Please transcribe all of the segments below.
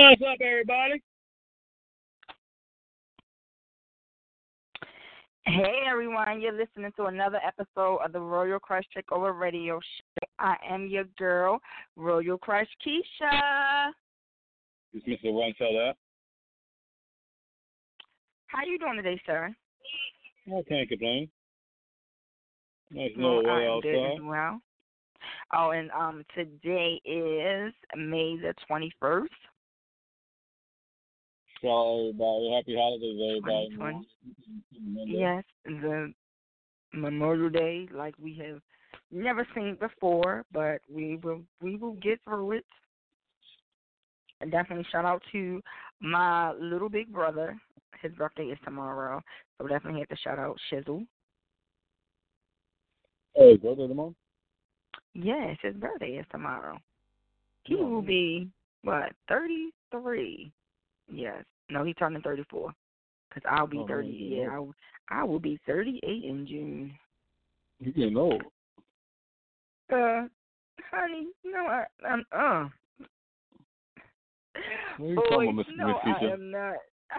What's up, everybody? Hey, everyone. You're listening to another episode of the Royal Crush Takeover Radio Show. I am your girl, Royal Crush Keisha. It's Mr. One Seller. How you doing today, sir? I can't complain. Nice Well, little I way am outside. good as well. Oh, and today is May the 21st. So, everybody, happy holidays, everybody. 2020. Yes, the Memorial Day, like we have never seen before, but we will get through it. And definitely shout out to my little big brother. His birthday is tomorrow, so definitely have to shout out Shizzle. Hey, his birthday tomorrow? Yes, his birthday is tomorrow. He will be, 33? Yes. No, he's turning 34. Because I'll be 30. Yeah, I will be 38 in June. You getting old. Honey, no, I'm. What are you talking about, Mr. No, Keisha? I am not.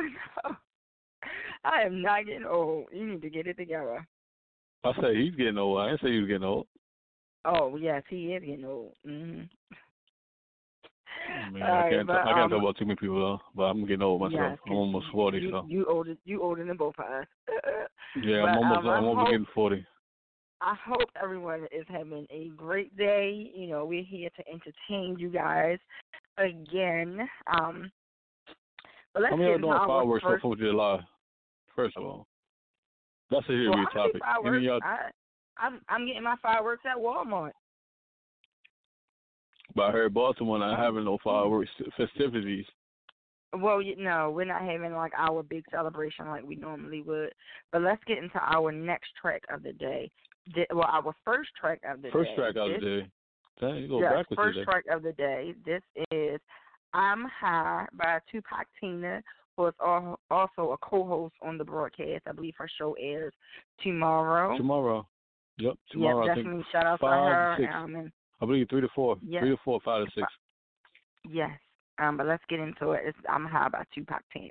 I am not getting old. You need to get it together. I say he's getting old. I didn't say he was getting old. Oh, yes, he is getting old. Mm-hmm. Man, I can't talk about too many people, though, but I'm getting old myself. Yes, I'm almost 40, so. You older than both of us. Yeah, but, I'm almost getting 40. I hope everyone is having a great day. You know, we're here to entertain you guys again. But let's get into our fireworks first. for 4th of July, first of all. That's a heavy topic. I'm getting my fireworks at Walmart. But I heard Baltimore not having no fireworks festivities. Well, no, we're not having like our big celebration like we normally would. But let's get into our next track of the day. Our first track of the day. First track of the day. Dang, you go backwards first today. track of the day. This is I'm High by Tupac Tina, who is also a co-host on the broadcast. I believe her show airs tomorrow. Yep, tomorrow. Yeah, I definitely think shout out 5 to her. to 6. I believe 3 to 4. Yes. 3 to 4, 5 to 6. Yes. But let's get into it. It's I'm High by Tupac Tina.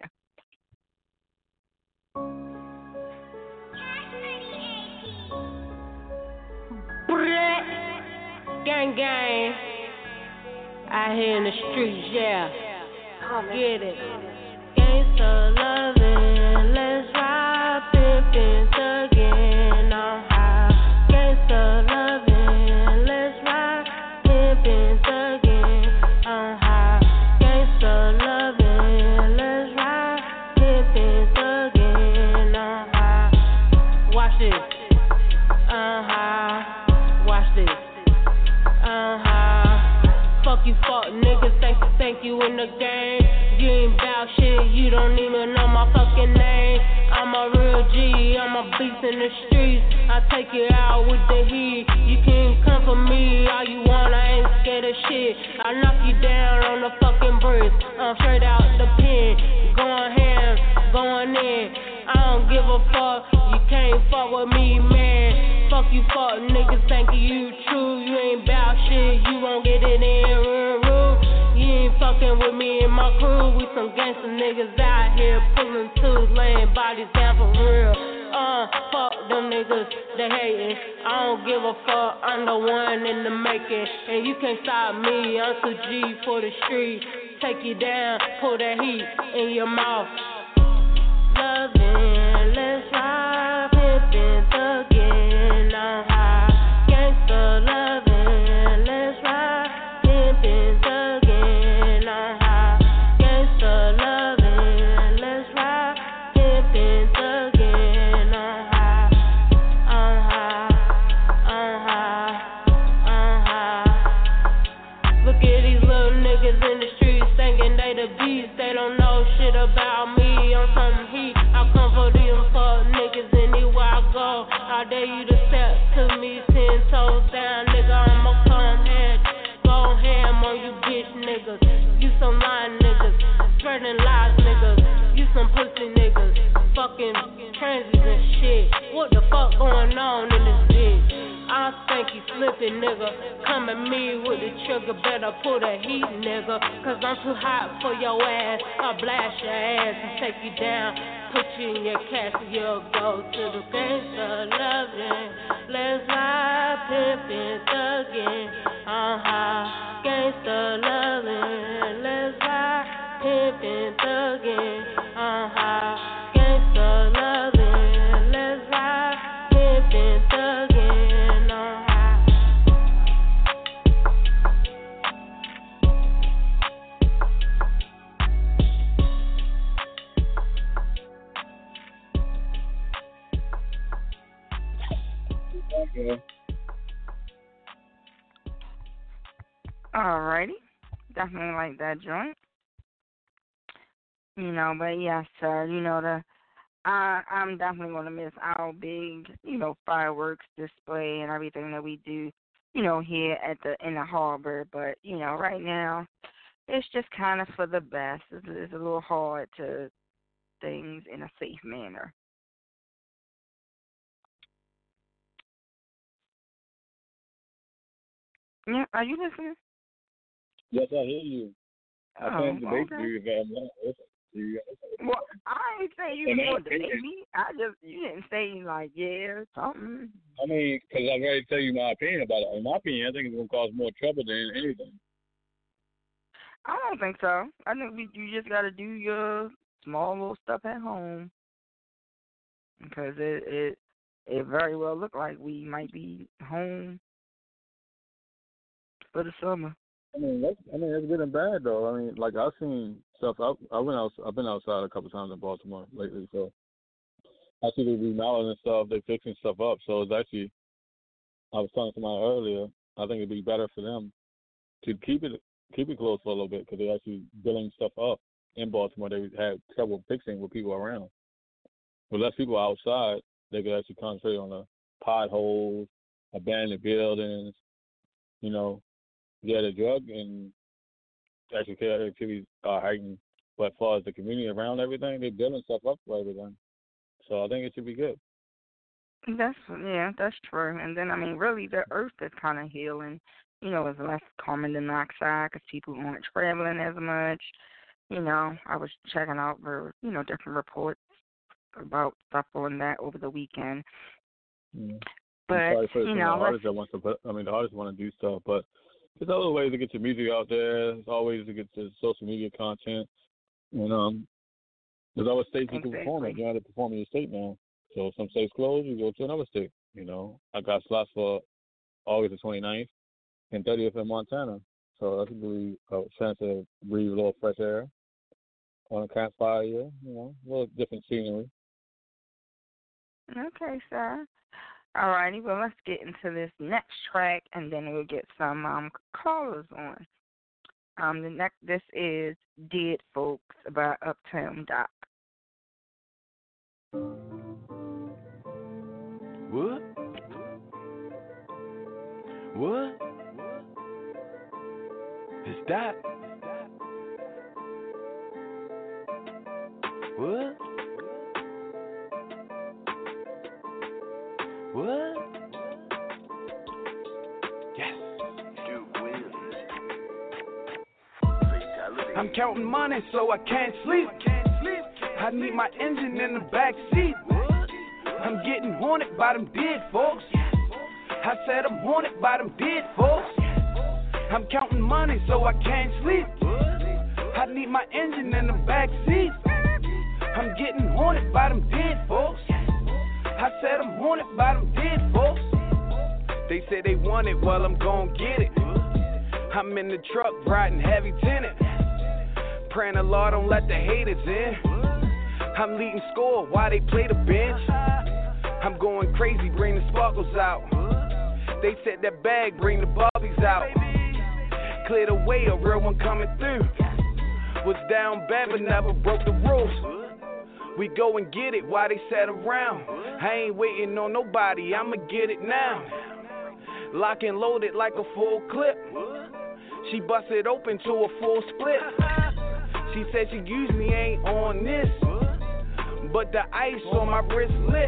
Gang, gang. Out here in the streets, yeah. Get it. Gangsta loving, let's ride, pimpin' thuggin', I'm high. Gangsta loving, let's ride, pimpin' thuggin', I'm high. Gangsta loving, let's ride, pimpin' thuggin', I'm high. Watch this. Watch this. Fuck you, fuck niggas, thank you in the game. You ain't bout shit, you don't even know my fucking name. I'm a real G, I'm a beast in the streets. I take you out with the heat. You can come for me all you want, I ain't scared of shit. I knock you down on the fucking bricks. I'm straight out the pen, going ham, going in. I don't give a fuck, you can't fuck with me, man. Fuck you, fuck niggas, thank you true. You ain't bout shit, you won't get it in real. You ain't fucking with me and my crew. We some gangsta niggas out here pulling tools, laying bodies down for real. Fuck them niggas, they hatin'. I don't give a fuck, I'm the one in the making. And you can't stop me, I'm too G for the street. Take you down, pull that heat in your mouth. Loving, let's ride, pimpin', thuggin', I'm high. Gangsta loving, let's ride, pimpin', thuggin', I'm high. Gangsta loving, let's ride, pimpin', thuggin', I'm high. I'm high, I'm high, I'm high. Look at these little niggas in the streets thinking they the beast. They don't know shit about me. On some heat, I come for them fuck niggas anywhere I go. I dare you to step to me 10 toes down, nigga. I'ma come here, go ham on you bitch niggas. You some lying niggas, spreading lies niggas. You some pussy niggas, fucking transies and shit. What the fuck going on in this bitch? I think you slippy, nigga. Come at me with the trigger, better put a heat, nigga. Cause I'm too hot for your ass. I'll blast your ass and take you down. Put you in your castle, you'll go to the gangsta loving. Let's ride, pimpin', thuggin'. Gangsta loving. Let's ride, pimpin', thuggin'. Gangsta loving. Let's ride, pimpin', thuggin'. Alrighty. Definitely like that joint. You know, but yes, sir, you know, I'm definitely gonna miss our big, you know, fireworks display and everything that we do, you know, here in the harbor. But, you know, right now it's just kind of for the best. It's a little hard to things in a safe manner. Yeah, are you listening? Yes, I hear you. I can't debate okay. you if I'm not listening. Well, I ain't saying you was going to debate me. You didn't say, like, yeah, something. I mean, because I've already tell you my opinion about it. In my opinion, I think it's going to cause more trouble than anything. I don't think so. I think you just got to do your small little stuff at home. Because it very well look like we might be home for the summer. I mean, it's getting bad though. I mean, like I've seen stuff. I've been outside a couple times in Baltimore lately, so I see they remodeling and stuff. They fixing stuff up. So it's actually, I was telling somebody earlier, I think it'd be better for them to keep it closed for a little bit because they're actually building stuff up in Baltimore. They had trouble fixing with people around. With less people outside, they could actually concentrate on the potholes, abandoned buildings, you know. Yeah, the drug and actually care activities are heightened. But as far as the community around everything, they're building stuff up for everything. So I think it should be good. That's true. And then, I mean, really, the earth is kind of healing. You know, it's less carbon dioxide because people aren't traveling as much. You know, I was checking out for, you know, different reports about stuff on that over the weekend. Mm. But, you know, the artists want to do stuff, but there's other ways to get your music out there. There's always to get the social media content. And there's always states you can perform it. You have to perform in your state now. So if some states closed, you go to another state. You know, I got slots for August the 29th and 30th in Montana. So that's really a chance to breathe a little fresh air on a campfire, you know, a little different scenery. Okay, sir. All righty, well, let's get into this next track, and then we'll get some callers on. This is Dead Folks by Uptown Doc. What? Is that? What? Yes. Duke Williams. I'm counting money so I can't sleep. I need my engine in the back seat. I'm getting haunted by them dead folks. I said I'm haunted by them dead folks. I'm counting money so I can't sleep. I need my engine in the back seat. I'm getting haunted by them dead folks. I said I'm haunted by them dead folks. They say they want it, well I'm gon' get it. I'm in the truck riding heavy tenant. Praying the Lord don't let the haters in. I'm leading score while they play the bench. I'm going crazy, bring the sparkles out. They said that bag, bring the Barbies out. Clear the way, a real one coming through. Was down bad but never broke the rules. We go and get it while they sat around. I ain't waiting on nobody, I'ma get it now. Lock and load it like a full clip. She busted open to a full split. She said she usually ain't on this, but the ice on my wrist lit.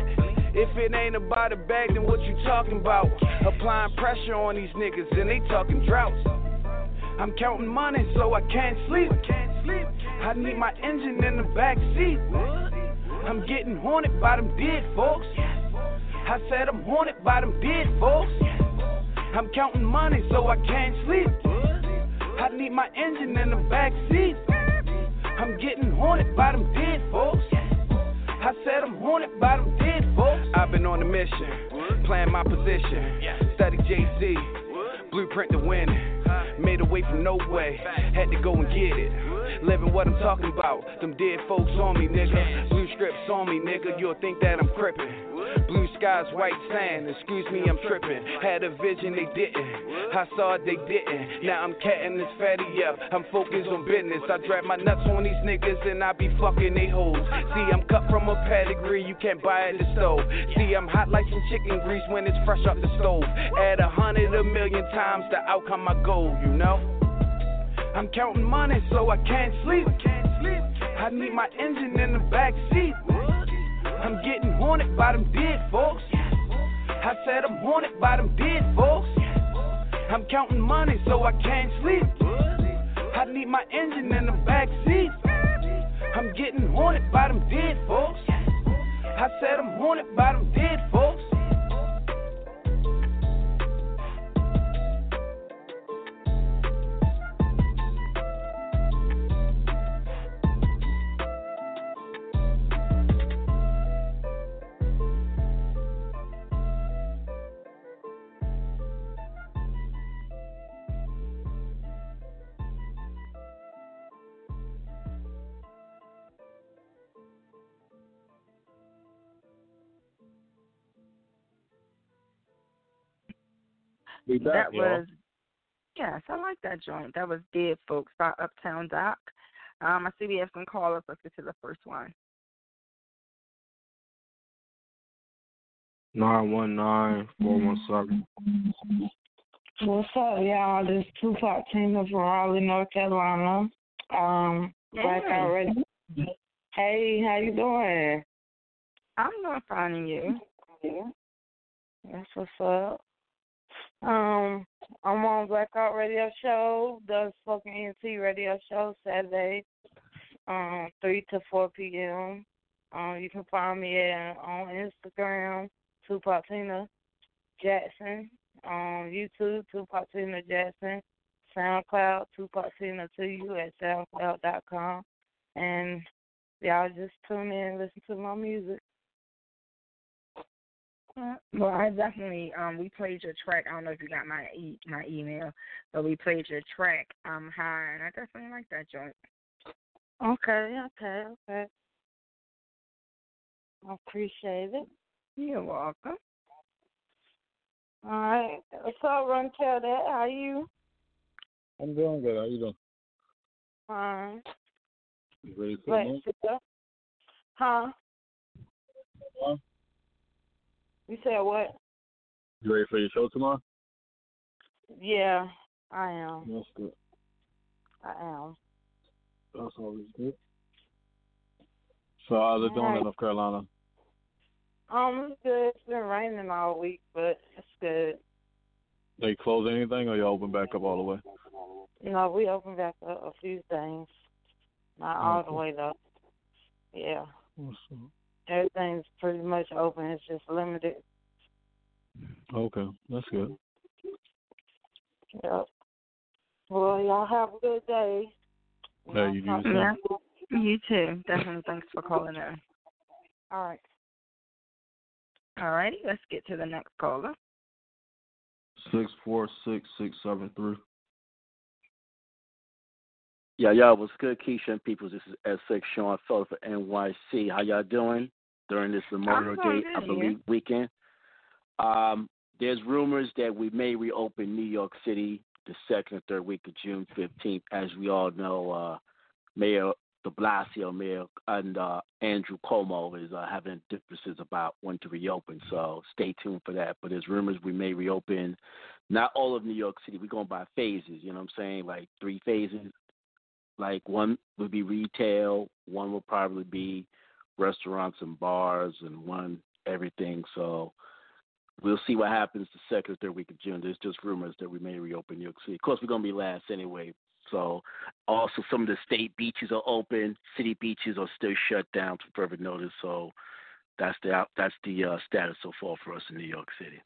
If it ain't about a bag, then what you talking about? Applying pressure on these niggas and they talking droughts. I'm counting money so I can't sleep. I need my engine in the back seat. I'm getting haunted by them dead folks. I said I'm haunted by them dead folks. I'm counting money so I can't sleep. I need my engine in the back seat. I'm getting haunted by them dead folks. I said I'm haunted by them dead folks. I've been on a mission, playing my position. Study Jay-Z, blueprint to win. Made away from no way, had to go and get it. Living what I'm talking about, them dead folks on me, nigga. Blue strips on me, nigga, you'll think that I'm crippin'. Blue skies, white sand, excuse me, I'm trippin'. Had a vision, they didn't. I saw it, they didn't. Now I'm catting this fatty up. I'm focused on business. I drag my nuts on these niggas and I be fucking they hoes. See, I'm cut from a pedigree, you can't buy at the stove. See, I'm hot like some chicken grease when it's fresh off the stove. Add 100 a million times the outcome I go, you know? I'm counting money so I can't sleep. I need my engine in the back seat. I'm getting haunted by them dead folks. I said I'm haunted by them dead folks. I'm counting money so I can't sleep. I need my engine in the back seat. I'm getting haunted by them dead folks. I said I'm haunted by them dead folks. That was, yes, I like that joint. That was Dead Folks by Uptown Doc. I see we have some callers. Let's get to the first one. 919-417. What's up, y'all? This is Tupac Tina from Raleigh, North Carolina. Blackout Radio. Hey, how you doing? I'm doing fine, and you? That's what's up. I'm on Blackout Radio Show, the Spoken ENT Radio Show, Saturday, 3 to 4 p.m. You can find me on Instagram, Tupac Tina Jackson, on YouTube, Tupac Tina Jackson, SoundCloud, Tupac Tina to you at SoundCloud.com, and y'all just tune in and listen to my music. Well, I definitely we played your track. I don't know if you got my email, but we played your track High, and I definitely like that joint. Okay. I appreciate it. You're welcome. All right. What's up, Run Tell That? How are you? I'm doing good. How you doing? Fine. You ready for the Huh? You said what? You ready for your show tomorrow? Yeah, I am. That's good. I am. That's always good. So how's it doing in North Carolina? It's good. It's been raining all week, but it's good. They close anything or you open back up all the way? No, we open back up a few things. Not all the way, though. Yeah. Awesome. Everything's pretty much open. It's just limited. Okay, that's good. Yep. Well, y'all have a good day. Yeah, you do. Yeah, you too. Definitely thanks for calling in. All right. All righty, let's get to the next caller. 646-673. Yeah, what's good, Keisha and peoples? This is S6 Sean Feller for NYC. How y'all doing during this Memorial Day, I believe, weekend? There's rumors that we may reopen New York City the second or third week of June 15th. As we all know, Mayor de Blasio, Mayor, and Andrew Cuomo is having differences about when to reopen. So stay tuned for that. But there's rumors we may reopen not all of New York City. We're going by phases, you know what I'm saying? Like 3 phases. Like one would be retail, one will probably be restaurants and bars, and one everything. So we'll see what happens the second or third week of June. There's just rumors that we may reopen New York City. Of course, we're going to be last anyway. So also some of the state beaches are open. City beaches are still shut down for further notice. So that's the status so far for us in New York City.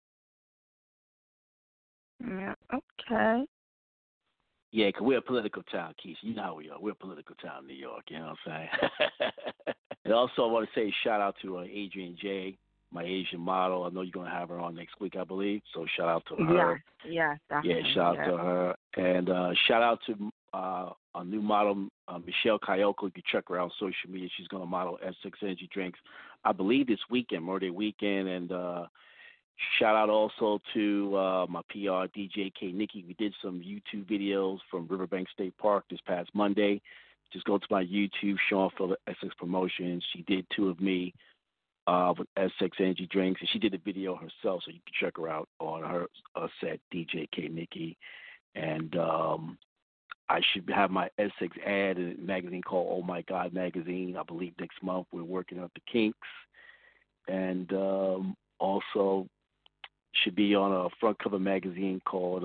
Yeah, okay. Yeah, 'cause we're a political town, Keisha. You know how we are. We're a political town in New York, you know what I'm saying? And also I want to say shout out to Adrian J., my Asian model. I know you're going to have her on next week, I believe. So shout out to her. Yeah, definitely. Yeah, shout out to her. And shout out to our new model, Michelle Kayoko. You can check her out on social media. She's going to model S6 Energy Drinks, I believe, this weekend, Murder Weekend. And shout out also to my PR, DJ K. Nikki. We did some YouTube videos from Riverbank State Park this past Monday. Just go to my YouTube, Sean Phillip Essex Promotions. She did 2 of me with S6 Energy Drinks, and she did the video herself, so you can check her out on her set, DJ K. Nikki. And I should have my S6 ad in a magazine called Oh My God Magazine. I believe next month we're working up the kinks. And also should be on a front cover magazine called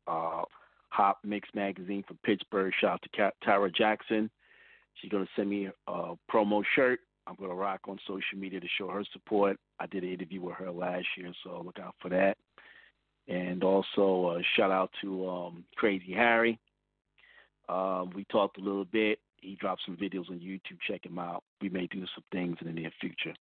Hop Mix Magazine from Pittsburgh. Shout out to Tara Jackson. She's going to send me a promo shirt. I'm going to rock on social media to show her support. I did an interview with her last year, so look out for that. And also shout out to Crazy Harry. We talked a little bit. He dropped some videos on YouTube. Check him out. We may do some things in the near future.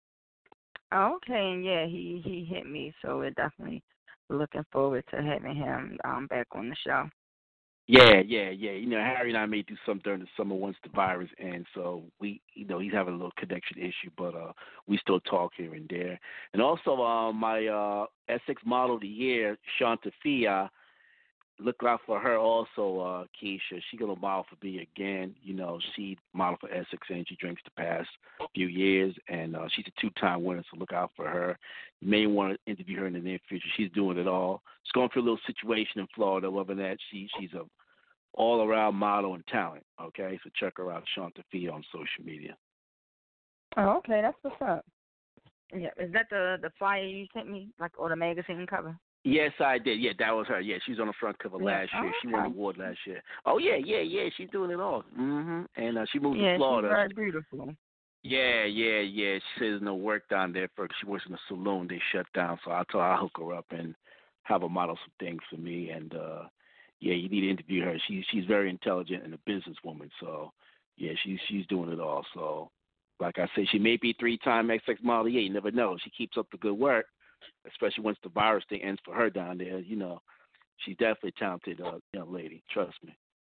Okay, and yeah, he hit me, so we're definitely looking forward to having him back on the show. Yeah. You know, Harry and I may do something during the summer once the virus ends, so he's having a little connection issue, but we still talk here and there. And also my Essex Model of the Year, Shanta Fia, look out for her also, Keisha. She's going to model for me again. You know, she modeled for Essex Energy Drinks the past few years, and she's a 2-time winner, so look out for her. You may want to interview her in the near future. She's doing it all. She's going through a little situation in Florida. Other than that, she's a all-around model and talent, okay? So check her out, Shanta Fia, on social media. Oh, okay, that's what's up. Yeah, is that the flyer you sent me, like, or the magazine cover? Yes, I did. Yeah, that was her. Yeah, she was on the front cover last year. She won the award last year. Oh, yeah. She's doing it all. And she moved to Florida. Yeah, she's very beautiful. Yeah. She says there's no work down there for her. She works in a saloon. They shut down. So I told her I'll hook her up and have her model some things for me. And, you need to interview her. She's very intelligent and a businesswoman. So, yeah, she's doing it all. So, like I said, she may be 3-time XX model. Yeah, you never know. She keeps up the good work. Especially once the virus thing ends for her down there, you know, she's definitely a talented young lady. Trust me.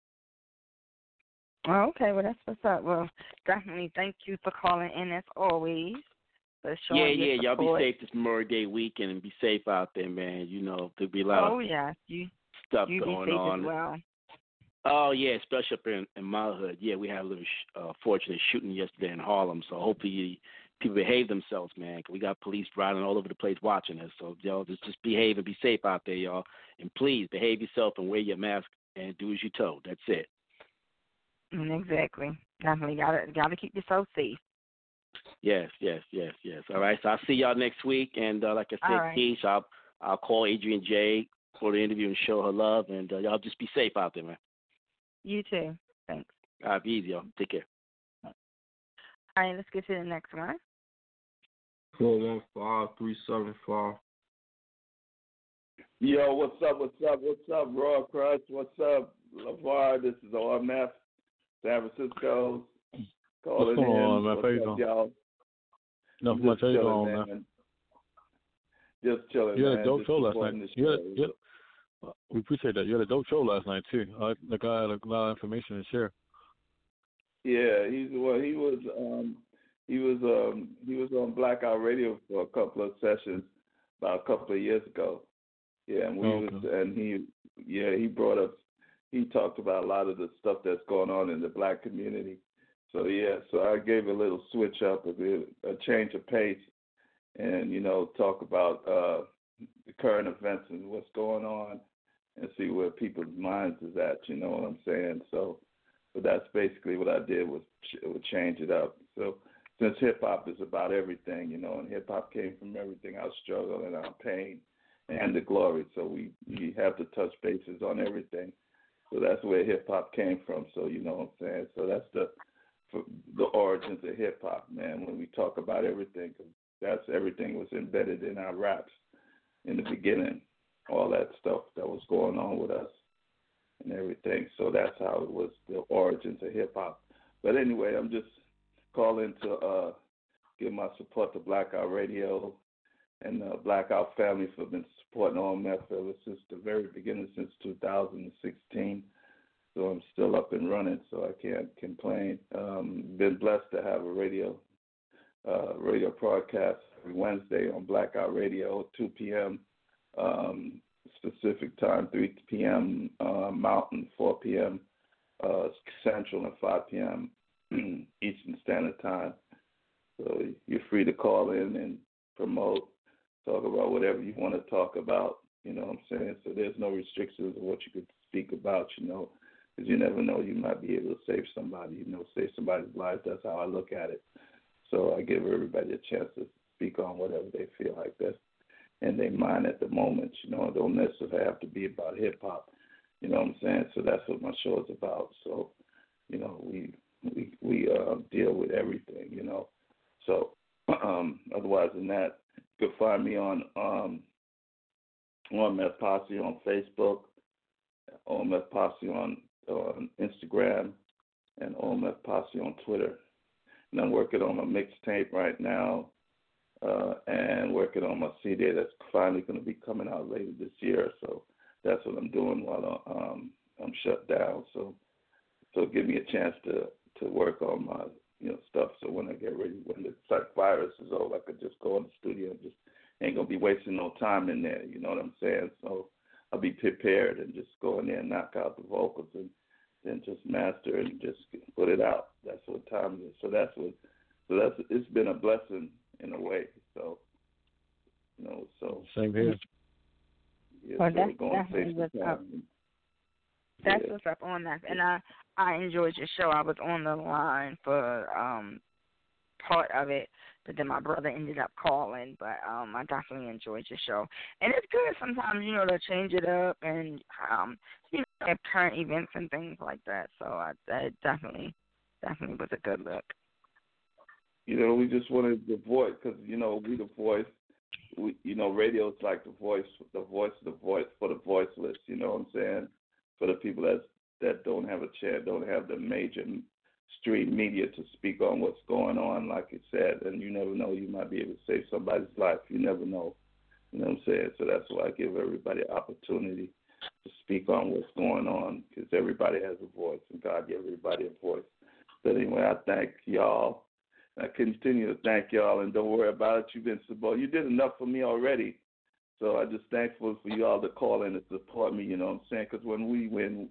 Oh, okay, well, that's what's up. Well, definitely thank you for calling in as always. Yeah, y'all be safe this Memorial Day weekend and be safe out there, man. You know, there'll be a lot of stuff you going be safe on. As well. Oh, yeah, especially up in my hood. Yeah, we had a little fortunate shooting yesterday in Harlem, so hopefully people behave themselves, man. 'Cause we got police riding all over the place watching us. So, y'all, just behave and be safe out there, y'all. And please behave yourself and wear your mask and do as you're told. That's it. Exactly. Definitely gotta keep yourself safe. Yes. All right, so I'll see y'all next week. And like I said, right. Keish, I'll call Adrian J. for the interview and show her love. And y'all just be safe out there, man. You too. Thanks. All right, be easy, y'all. Take care. All right, let's get to the next one. 415-375. Yo, what's up, Raw Crush? What's up, LeVar? This is OMF, San Francisco. What's going on, man? How you doing? Y'all? Not much. How you doing, man? Just chilling, You had man. a dope show last night. We appreciate that. You had a dope show last night, too. The guy had a lot of information to share. Yeah, he was on Blackout Radio for a couple of sessions about a couple of years ago. Yeah, and he talked about a lot of the stuff that's going on in the black community. So I gave a little switch up, a change of pace, and talk about the current events and what's going on, and see where people's minds is at. You know what I'm saying? So, but that's basically what I did was change it up. So since hip hop is about everything, and hip hop came from everything, our struggle and our pain and the glory. So we have to touch bases on everything. So that's where hip hop came from. So you know what I'm saying. So that's the origins of hip hop, man. When we talk about everything, 'cause that's everything was embedded in our raps in the beginning. All that stuff that was going on with us and everything. So that's how it was, the origins of hip hop. But anyway, I'm just calling to give my support to Blackout Radio and the Blackout family for been supporting OMF ever since the very beginning, since 2016. So I'm still up and running, so I can't complain. Been blessed to have a radio broadcast every Wednesday on Blackout Radio, 2 p.m. Specific time, 3 p.m. Mountain, 4 p.m. Central, and 5 p.m. Eastern Standard Time. So you're free to call in and promote, talk about whatever you want to talk about, you know what I'm saying? So there's no restrictions of what you could speak about, because you never know, you might be able to save somebody, save somebody's life. That's how I look at it. So I give everybody a chance to speak on whatever they feel like that's in their mind at the moment. It don't necessarily have to be about hip-hop, you know what I'm saying? So that's what my show is about. So, we deal with everything, So otherwise than that, you can find me on OMF Posse on Facebook, OMF Posse on Instagram, and OMF Posse on Twitter. And I'm working on a mixtape right now and working on my CD that's finally going to be coming out later this year. So that's what I'm doing while I'm shut down. So give me a chance to work on my stuff. So when I get ready, when the virus is over, I could just go in the studio and just ain't gonna be wasting no time in there. You know what I'm saying? So I'll be prepared and just go in there and knock out the vocals and then just master and just put it out. That's what time it is. So that's it's been a blessing in a way. So so same here. Yeah, well, so that's going definitely what's up. That's what's up on that. And I enjoyed your show. I was on the line for part of it, but then my brother ended up calling. But I definitely enjoyed your show. And it's good sometimes, to change it up and, have current events and things like that. So that definitely was a good look. We just wanted the voice because, we the voice. Radio is like the voice for the voiceless, you know what I'm saying? For the people that don't have a chance, don't have the major stream media to speak on what's going on, like you said, and you never know, you might be able to save somebody's life. You never know. You know what I'm saying? So that's why I give everybody an opportunity to speak on what's going on, because everybody has a voice, and God gave everybody a voice. But anyway, I thank y'all. I continue to thank y'all, and don't worry about it. You've been support. You did enough for me already. So I'm just thankful for y'all to call in and support me, you know what I'm saying? Because when we win,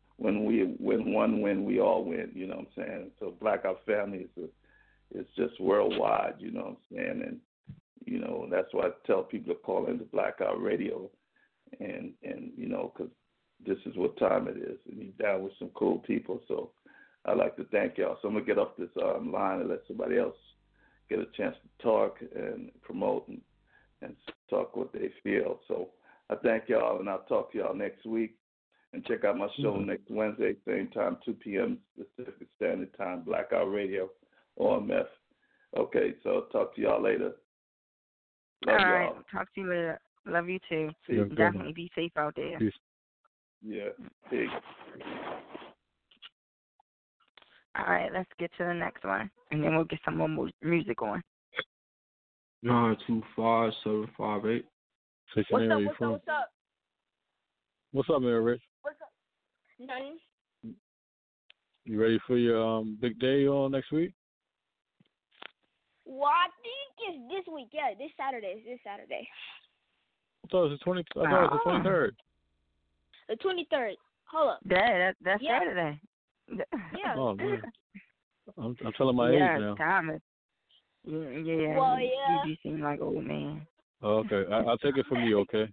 we all win, you know what I'm saying? So Blackout Family is just worldwide, you know what I'm saying? And, that's why I tell people to call into Blackout Radio and because this is what time it is. And you're down with some cool people. So I'd like to thank y'all. So I'm going to get off this line and let somebody else get a chance to talk and promote and talk what they feel. So I thank y'all, and I'll talk to y'all next week. And check out my show next Wednesday, same time, 2 p.m. Pacific Standard Time, Blackout Radio, OMF. Okay, so I'll talk to y'all later. Love all right, y'all. Talk to you later. Love you too. Yeah, definitely be safe out there. Peace. Yeah, peace. All right, let's get to the next one, and then we'll get some more music on. 925-758. What's up? What's up, man, Rich? What's up? Nothing. You ready for your big day on next week? Well, I think it's this week. Yeah, this Saturday. I thought it was the 23rd. The 23rd. Hold up. That's yeah. Saturday. Yeah. Oh man, I'm telling my age now. Thomas. Yeah. Well, yeah. You do seem like an old man. Oh, okay, I'll take it from you. Okay.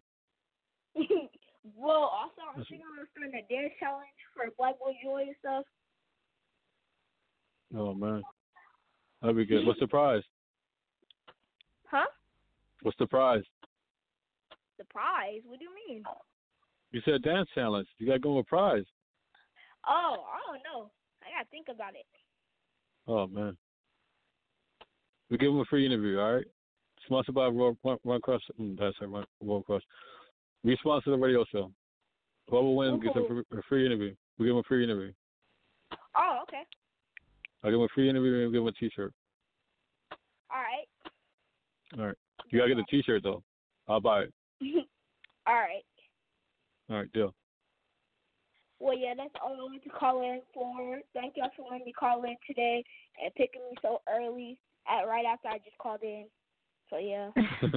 Well, also I'm thinking I'm starting a dance challenge for Black Boy Joy and stuff. Oh man. That'd be good. What's the prize? Huh? What's the prize? The prize? What do you mean? You said dance challenge. You got to go with a prize. Oh, I don't know. I got to think about it. Oh, man. We give them a free interview, all right? Sponsored by Run Crush. That's it, Run Crush. We sponsor the radio show. Whoever wins gets a free interview. We give them a free interview. Oh, okay. I'll give them a free interview and give them a T-shirt. All right. All right. You got to get a T-shirt, though. I'll buy it. All right. All right, deal. Well, yeah, that's all I wanted to call in for. Thank y'all for letting me call in today and picking me so early right after I just called in. So, yeah.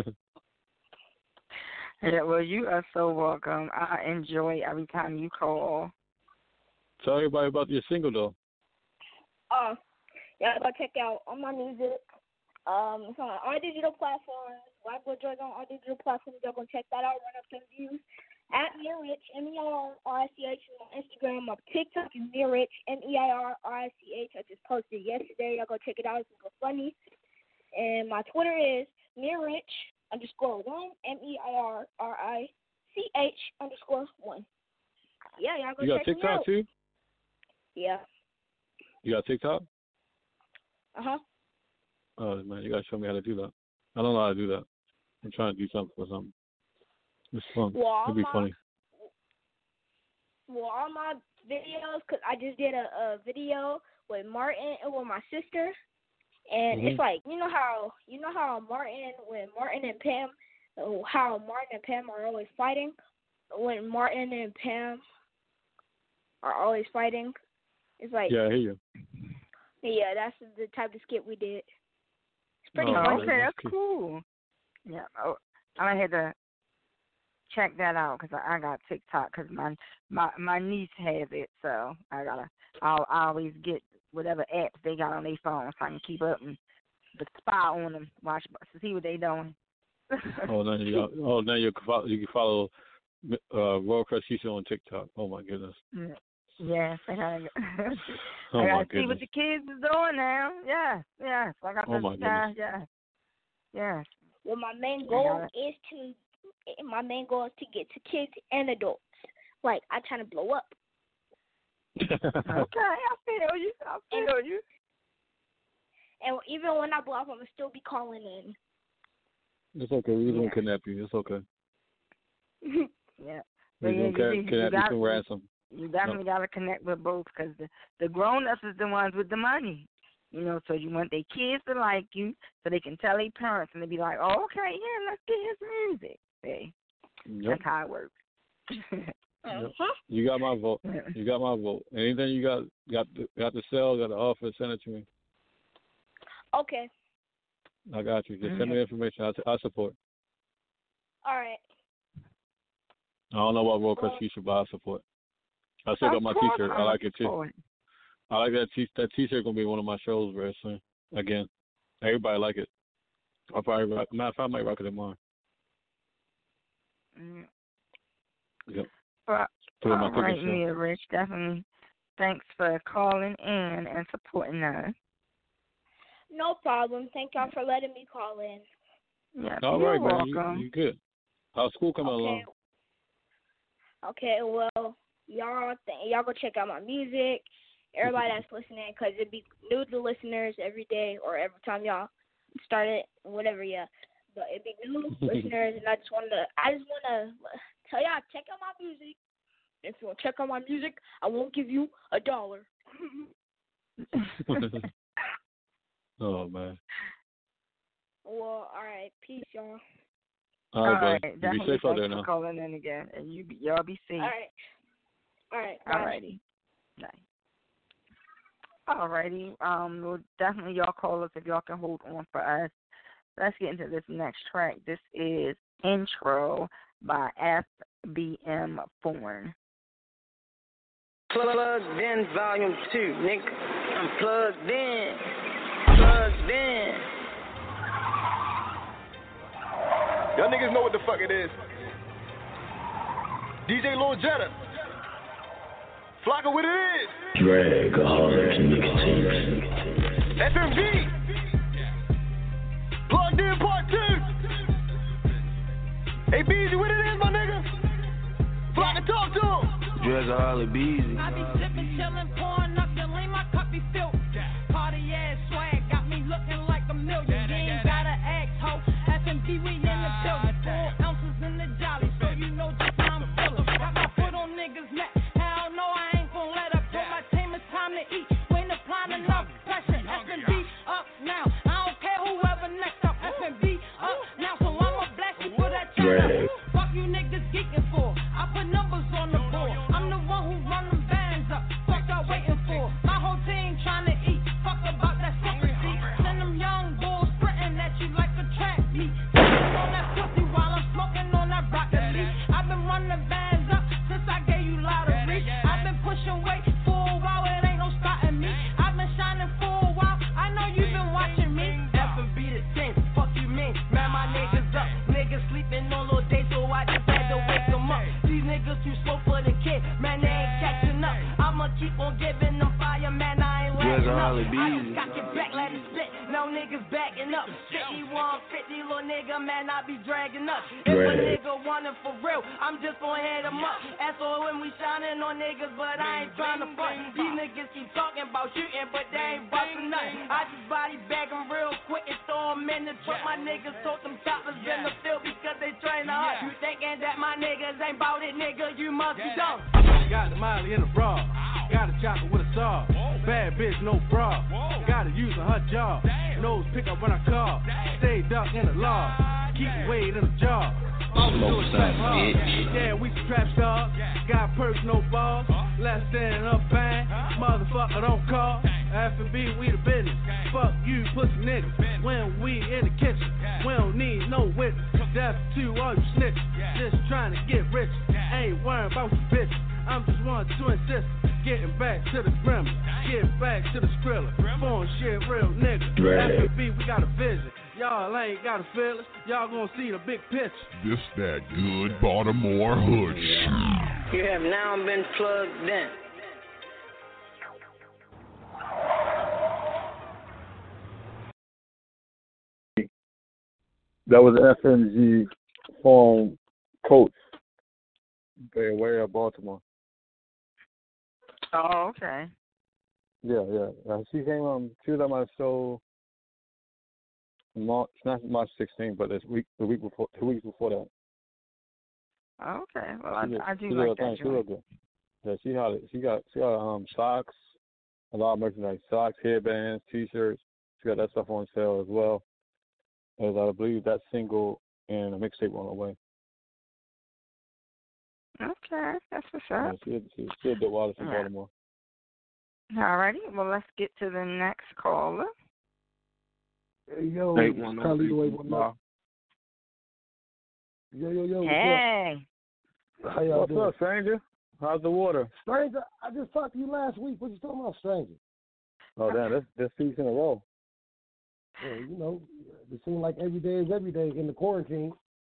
Yeah, well, you are so welcome. I enjoy every time you call. Tell everybody about your single, though. Yeah, go check out all my music. It's on all digital platforms. White Boy George on all digital platforms. Y'all go check that out. Run up some views. At Meirich, MEIRRICH on Instagram. My TikTok is Meirich, MEIRRICH. I just posted yesterday. Y'all go check it out. It's super funny. And my Twitter is Meirich_1, MEIRRICH_1. Yeah, y'all go check me out. You got TikTok too? Yeah. You got TikTok? Uh-huh. Oh, man, you got to show me how to do that. I don't know how to do that. I'm trying to do something for something. It's fun. Well, it'll be funny. Well, all my videos, because I just did a video with Martin and with my sister, and it's like, you know how when Martin and Pam, how Martin and Pam are always fighting? When Martin and Pam are always fighting, it's like... Yeah, I hear you. Yeah, that's the type of skit we did. It's pretty funny. funny. Okay, that's cool. Yeah, I had to check that out because I got TikTok because my niece has it, so I always get whatever apps they got on their phone so I can keep up and spy on them, watch to see what they doing. Now you can follow Royal Crush Keisha on TikTok. Oh my goodness. Yes, I gotta oh see what the kids is doing now. Yes. I got my goodness. Yes. Well, my main goal is to get to kids and adults. Like, I'm trying to blow up. Okay, I feel you. And even when I blow up, I'm going to still be calling in. It's okay. We won't kidnap you. It's okay. Yeah. We won't kidnap you from ransom. You definitely got to connect with both because the grown-ups is the ones with the money. You know, so you want their kids to like you so they can tell their parents and they be like, oh, okay, yeah, let's get his music. See? Yep. That's how it works. Yep. You got my vote. You got my vote. Anything you got to sell, got to offer, send it to me. Okay. I got you. Just send me the information. I support. All right. I don't know about Royal Crush Keisha, but I support. I still got my T-shirt. I like it too. I like that That T-shirt gonna be one of my shows very soon. Again, everybody like it. I'll probably rock. Matter of fact, I might rock it tomorrow. Yep. All right, Meirich, definitely. Thanks for calling in and supporting us. No problem. Thank y'all for letting me call in. Yeah, all you're right, welcome. man. You good? How's school coming along? Okay, well, y'all go check out my music. Everybody that's listening, because it'd be new to listeners every day or every time y'all start it, whatever, yeah. But it'd be new listeners, and I just want to tell y'all, check out my music. If you want to check out my music, I won't give you $1. Oh, man. Well, all right. Peace, y'all. All right, buddy. Definitely be safe out there now. now. Calling in again, and y'all be safe. All right. All righty. Bye. All righty. Well, definitely y'all call us if y'all can hold on for us. Let's get into this next track. This is Intro by FBM Foreign. Plugged in, volume 2, nigga. I'm plugged in. Y'all niggas know what the fuck it is. DJ Lil Jetta. Flocka, what it is. Dragaholic Mixtapes. FMV. Holly Beezy. I be sipping, chillin', pouring up the lean, my cup be filled. Party ass swag got me looking like a million. You ain't gotta act, ho. F&B, we in the building. 4 ounces in the jolly, so you know just how I'm feeling. Got my foot on niggas' neck. Hell no, I ain't gon' let up. Told my team it's time to eat. We ain't applying enough pressure. F&B up now. I don't care whoever next up. F&B up now, so I'ma blast you for that channel. Fuck you niggas geeking for. I put numbers on the board. I'm the one who run them bands up. Fuck y'all waiting for. My whole team trying to eat. Fuck about that secrecy. Send them young bulls sprinting at you like a track meet. On that pussy while I'm smoking on that broccoli. I've been running bands up since I gave you lottery. I've been pushing weight for a while. It ain't no stopping me. I've been shining for a while. I know you've been watching me. F&B the same. Fuck you mean? Man, my niggas up. Niggas sleeping all little day, so I just had to wake them up. These niggas too slow for the kid. Man, they ain't catching up. I'ma keep on giving them fire, man. I ain't letting up. I just got your back, let it split. No niggas backing up. 5150, little nigga, man, I be dragging up. If a nigga want it for real, I'm just gonna hit him up. SOM, we shining on niggas, but I ain't trying to front. These niggas keep talking about shooting, but they ain't busting nothing. I just body bag them real quick and throw them in the truck. My niggas told them choppers in the field because they train hard. You thinking that my niggas ain't bout it, nigga, you must be dumb. Got the Molly in the bra. Got a chopper with a saw. Bad bitch, no bra. Gotta use her job. Nose pick up when I call. Stay duck in the law. Keep weight in the jar. Yeah, we some trap stars. Got perks, no balls. Less than a bang. Motherfucker, don't call. F&B, we the business. Fuck you, pussy niggas. When we in the kitchen, we don't need no witness. That's to all you snitches. Just trying to get rich. Ain't worrying about you bitches. I'm just one twin sister. Getting back to the grandma. Get back to the skrilla. Phone shit, real nigga. F&B, we got a vision. Y'all ain't got a feeling. Y'all gonna see the big picture. This that good Baltimore hood shit. You have now been plugged in. That was FMG phone coach. Bay Area, Baltimore. Oh, okay. Yeah. She came she was on my show March, not March 16th, but the week before, 2 weeks before that. Okay. Well, I do like that. She look good. Yeah, she got socks, a lot of merchandise, socks, headbands, T-shirts. She got that stuff on sale as well. As I believe that single and a mixtape on the way. Okay, that's what's up. Yeah, she a dope artist in Baltimore. All righty. Well, let's get to the next caller. Hey, yo, Carly the way one up. Yo. Hey. How y'all What's doing? up, stranger? How's the water? Stranger, I just talked to you last week. What you talking about, stranger? Oh, damn, that's 2 weeks in a row. Yeah, you know, it seems like every day is every day in the quarantine.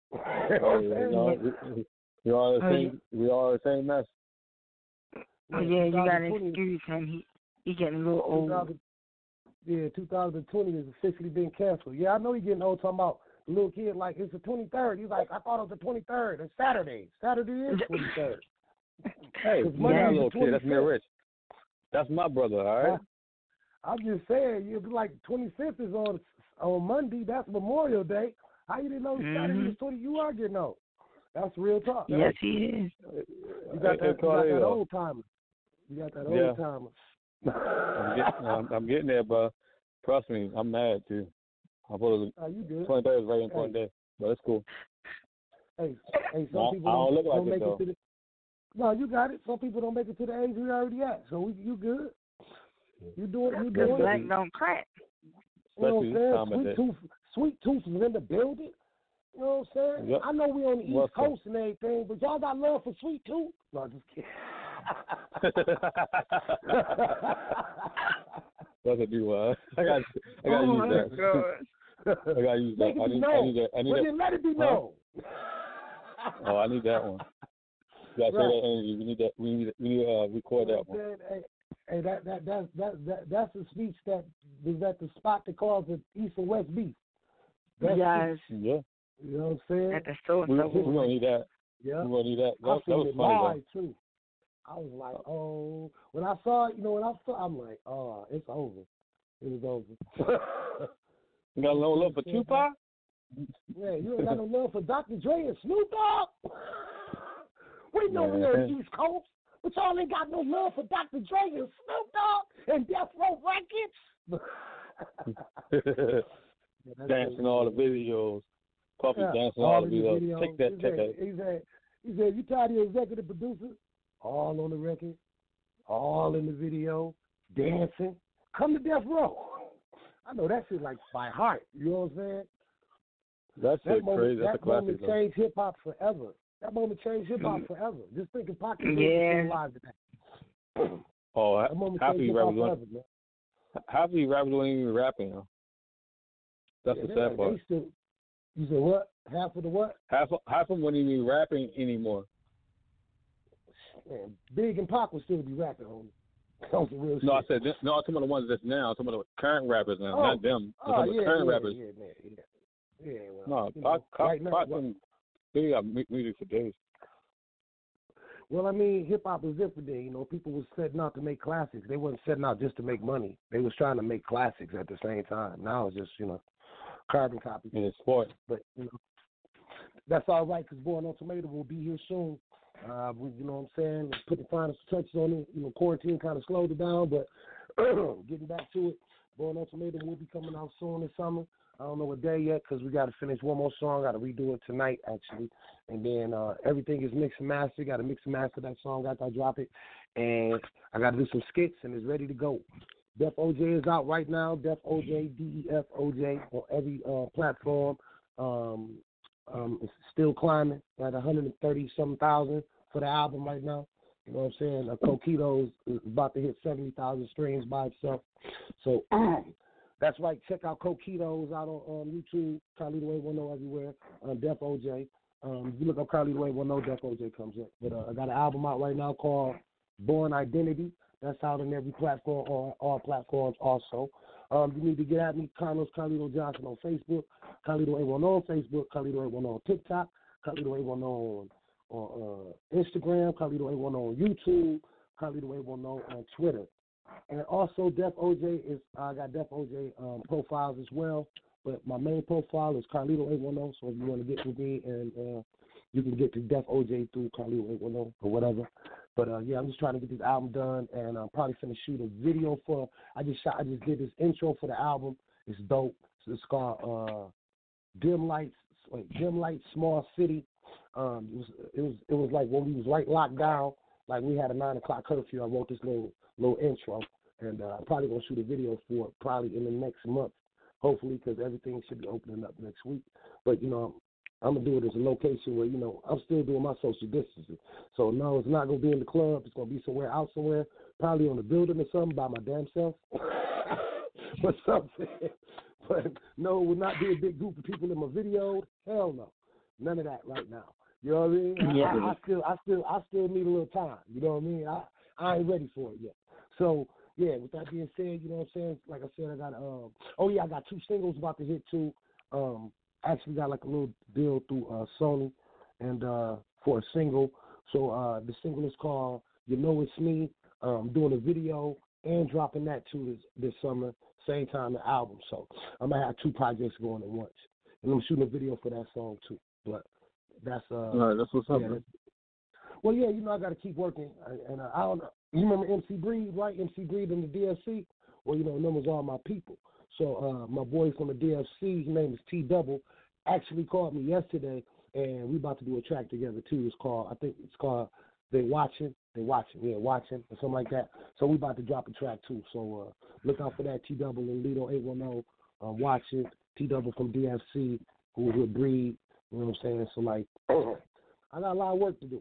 We are the same mess. Oh, yeah, you got to excuse him. He getting a little old. 2020 has officially been canceled. Yeah, I know he's getting old. Talking about the little kid, like, it's the 23rd. He's like, I thought it was the 23rd. It's Saturday. Saturday is 23rd. Hey, my little kid, that's me rich. That's my brother, all right? I'm just saying, you're like 25th is on Monday. That's Memorial Day. How you didn't know Saturday was 20? You are getting old. That's real talk. Yes, he is. You got that old timer. You got that old timer. I'm getting there, bro. Trust me, I'm mad too. I'm supposed to. You good? 23rd is very important day, but it's cool. Hey, some people don't look like make it, to the. No, you got it. Some people don't make it to the age we already at, so you good. You doing it. Black don't crack. You know what I'm saying? Sweet Tooth is in the building. You know what I'm saying? Yep. I know we on the East Coast and everything, but y'all got love for Sweet Tooth? No, just kidding. That's a new one. I got to use that. I got to use that. I need that. Let it be known. Oh, I need that one. You got to say that energy. We need that. We need to record that one. Hey, that's the speech that is at the spot that calls it East and West Beef. Yes. Yeah. You know what I'm saying? At the store. We're going to need that. Yeah. We're going to need that. That was funny, live, too. I was like, oh. When I saw it, I'm like, oh, it's over. It was over. You got no love for Tupac? Yeah, you ain't got no love for Dr. Dre and Snoop Dogg? We know we on the East Coast, but y'all ain't got no love for Dr. Dre and Snoop Dogg and Death Row Records? Dancing all the videos. Puffy dancing all the videos. Take that. He said, you tired of your executive producer? All on the record, all in the video, dancing. Come to Death Row. I know that shit like by heart. You know what I'm saying? That's crazy. That's a classic. That moment changed hip hop forever. That moment changed hip hop forever. Just thinking Pocket is still alive today. Oh, half of these rappers don't even rapping. That's the sad part. You said what? Half of the what? Half of them wouldn't even be rapping anymore. Man, Big and Pac would still be rapping on. No, shit. I said no. I'm talking about the ones that's now. I'm talking about the current rappers now, not them. I'm talking about current rappers. Yeah, well, no, Pac they got music for days. Well, I mean, hip hop was different then. People was setting out to make classics. They wasn't setting out just to make money. They was trying to make classics at the same time. Now it's just carbon copies. And it's sport. But that's all right because Born on Tomato will be here soon. You know what I'm saying? Put the final touches on it. Quarantine kind of slowed it down, but getting back to it, Born on Tomato will be coming out soon this summer. I don't know what day yet because we got to finish one more song. Got to redo it tonight, actually. And then everything is mixed and mastered. Got to mix and master that song after I drop it. And I got to do some skits, and it's ready to go. Def OJ is out right now. Def OJ, DEF OJ on every platform. It's still climbing at 130-something thousand for the album right now. You know what I'm saying? Coquito is about to hit 70,000 streams by itself. So that's right. Check out Coquito out on YouTube. Carlito 810 everywhere. Def OJ. If you look up Carlito 810, Def OJ comes up. But I got an album out right now called Born Identity. That's out on every platform, or all platforms also. You need to get at me, Carlos Carlito Johnson on Facebook, Carlito 810 on Facebook, Carlito 810 on TikTok, Carlito 810 on Instagram, Carlito 810 on YouTube, Carlito 810 on Twitter. And also Def OJ I got Def OJ profiles as well, but my main profile is Carlito 810, so if you want to get with me, and you can get to Def OJ through Carlito 810 or whatever. But I'm just trying to get this album done, and I'm probably gonna shoot a video for. I just did this intro for the album. It's dope. So it's called Dim Lights, Small City. It was like when we was right locked down, like we had a 9 o'clock curfew. I wrote this little intro, and I'm probably gonna shoot a video for it probably in the next month, hopefully, because everything should be opening up next week. But I'm going to do it as a location where, I'm still doing my social distancing. So, no, it's not going to be in the club. It's going to be somewhere out somewhere, probably on the building or something by my damn self. Or something. But, no, it will not be a big group of people in my video. Hell no. None of that right now. You know what I mean? Yeah. I still need a little time. You know what I mean? I ain't ready for it yet. So, yeah, with that being said, you know what I'm saying? Like I said, I got, I got 2 singles about to hit too. Actually got like a little deal through Sony and for a single. So the single is called You Know It's Me. I'm doing a video and dropping that too this summer, same time the album. So I'm going to have 2 projects going at once. And I'm shooting a video for that song too. But that's that's what's up. Well, yeah, I got to keep working. And I don't know. You remember MC Breed, right? MC Breed and the DFC? Well, them was all my people. So my boy from the DFC, his name is T-Double, actually called me yesterday, and we about to do a track together too. I think it's called They Watching, or something like that. So we about to drop a track too. So look out for that. T-Double and Lido 810 watching. T-Double from DFC, who would Breed. You know what I'm saying? So like, I got a lot of work to do.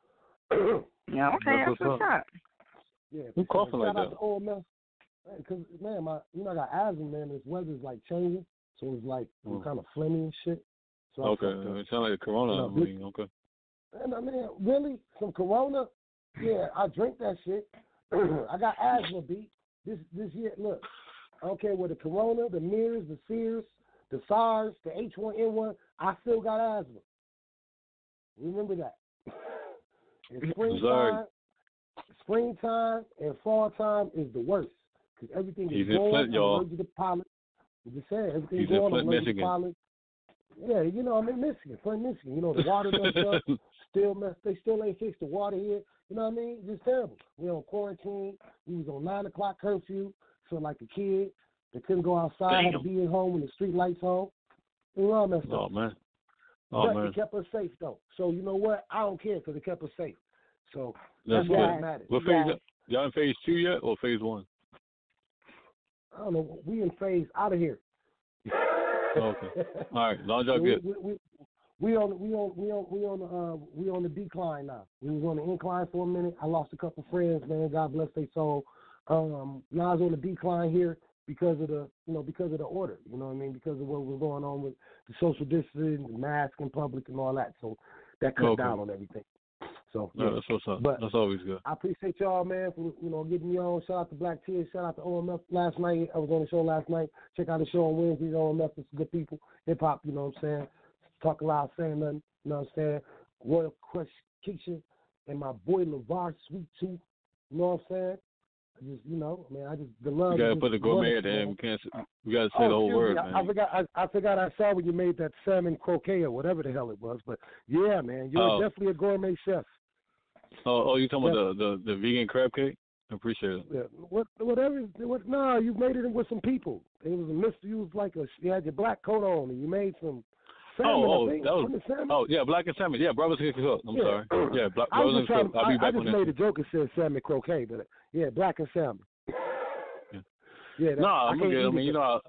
Yeah, okay, that's what's up. Yeah, you coughing like that? Shout out to Old Mess. Because, man, I got asthma, man. This weather's, like, changing. So it's, like, I'm kind of phlegmy and shit. So okay. It sounds like a Corona. Okay. And, man, really? Some Corona? Yeah, I drink that shit. I got asthma, B. This year, look, I don't care what the Corona, the MERS, the SEERS, the SARS, the H1N1, I still got asthma. Remember that. It's springtime. springtime and fall time is the worst because everything is going. Flint, y'all. Allergic to pollen. I'm just saying, everything's He's in going. Flint, Allergic Michigan. to pollen. Yeah, you know, I'm in Michigan, Flint, Michigan. You know, the water messed up. They still ain't fixed the water here. You know what I mean? It's just terrible. We on quarantine. We was on 9 o'clock curfew. So like a kid, they couldn't go outside. Had to be at home when the street lights on. It was all messed up. Oh man. But it kept us safe though. So you know what? I don't care because it kept us safe. So that's what matters. What phase? Y'all in phase 2 yet or phase 1? I don't know. We in phase out of here. Okay. All right. Long job good. We on the decline now. We was on the incline for a minute. I lost a couple friends, man. God bless their soul. Now I was on the decline here because of the order. You know what I mean? Because of what was going on with the social distancing, the mask in public, and all that. So that cut down on everything. So yeah. That's what's up. But that's always good. I appreciate y'all, man, for getting me on. Shout out to Black Tears. Shout out to OMF last night. I was on the show last night. Check out the show on Wednesdays. OMF is good people. Hip hop, you know what I'm saying? Talk loud, saying nothing. You know what I'm saying? Royal Crush Keisha and my boy LeVar Sweet Tooth. You know what I'm saying? The love. You gotta put the gourmet at the end. We gotta say the whole word, man. I forgot. I saw when you made that salmon croquet or whatever the hell it was. But yeah, man, you're definitely a gourmet chef. Oh, you talking about the vegan crab cake? I appreciate it. Yeah. No, you made it with some people. It was a mystery. You was like you had your black coat on and you made some salmon. Black and salmon. Yeah, brothers can cook. I'm sorry. Yeah, brothers can cook. I'll be back on that. I just made a joke and said salmon croquet, but yeah, black and salmon. I'm good. I mean,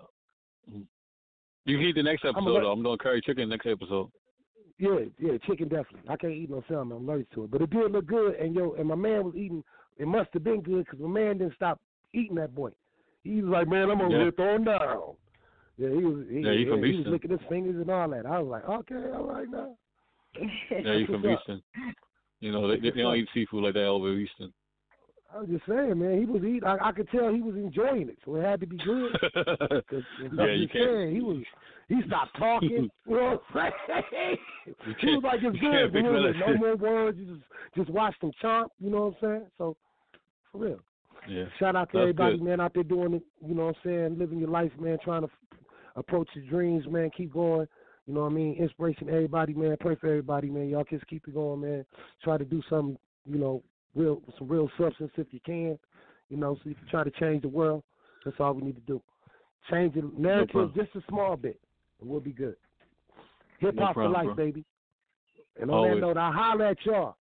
you can eat the next episode. I'm doing curry chicken next episode. Yeah, chicken definitely. I can't eat no salmon. I'm allergic to it. But it did look good, and my man was eating. It must have been good because my man didn't stop eating that boy. He was like, man, I'm going to throw him down. Yeah, he was licking his fingers and all that. I was like, okay, all right now. Yeah, you from Easton. You know, they don't eat seafood like that over Easton. I was just saying, man, he was eating. I could tell he was enjoying it, so it had to be good. You can't. He stopped talking. You know what I'm saying? He was like, it's good. No more words. You just watch them chomp. You know what I'm saying? So, for real. Yeah. Shout out to everybody, man, out there doing it. You know what I'm saying? Living your life, man. Trying to approach your dreams, man. Keep going. You know what I mean? Inspiration to everybody, man. Pray for everybody, man. Y'all just keep it going, man. Try to do something, some real substance if you can. So you can try to change the world. That's all we need to do. Change the narrative just a small bit. And we'll be good. Hip hop for life, baby. And on that note, I'll holler at y'all.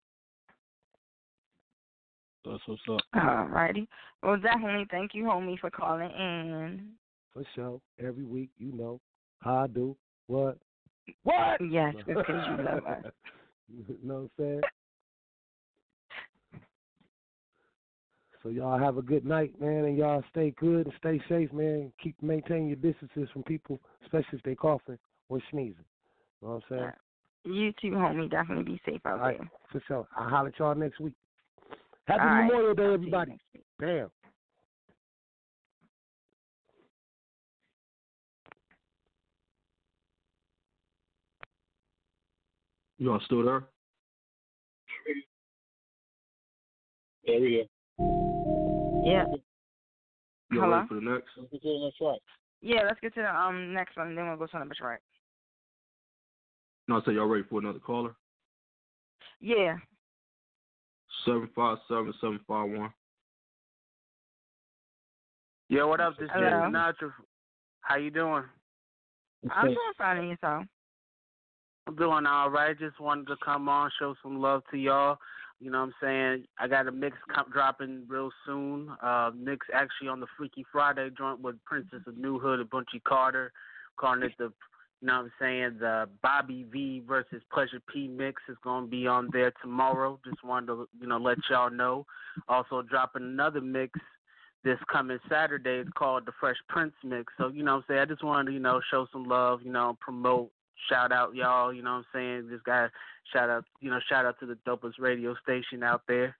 That's what's up. All righty. Well, definitely thank you, homie, for calling in. For sure. Every week, you know how I do. What? Yes, because you love us. You know what I'm saying? So y'all have a good night, man, and y'all stay good and stay safe, man. Keep maintaining your distances from people, especially if they coughing or sneezing. You know what I'm saying? You too, homie. Definitely be safe out there. For sure. I'll holler at y'all next week. Happy Memorial Day, everybody. Bam. Y'all still there? Yeah, we here. Yeah. You ready for the next? Let's get to the next track. Yeah, let's get to the next one, and then we'll go to number track. No, I said y'all ready for another caller? Yeah. 757-751. Yeah, what up? This is Sinatra. How you doing? I'm doing fine, and yourself? I'm doing all right. Just wanted to come on, show some love to y'all. You know what I'm saying? I got a mix dropping real soon. Mix actually on the Freaky Friday joint with Princess of New Hood and Bunchy Carter. Calling it the Bobby V versus Pleasure P mix is going to be on there tomorrow. Just wanted to, let y'all know. Also dropping another mix this coming Saturday. It's called the Fresh Prince mix. So, I just wanted to, show some love, promote. Shout out y'all, you know what I'm saying? This guy, shout out to the dopest radio station out there.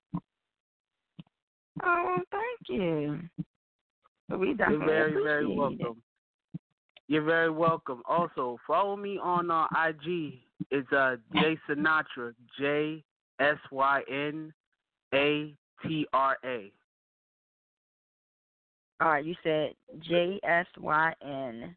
Oh, thank you. We definitely You're very, very welcome. You're very welcome. Also, follow me on IG. It's Jay Sinatra, JSYNATRA. A-T-R-A. All right, you said JSYN.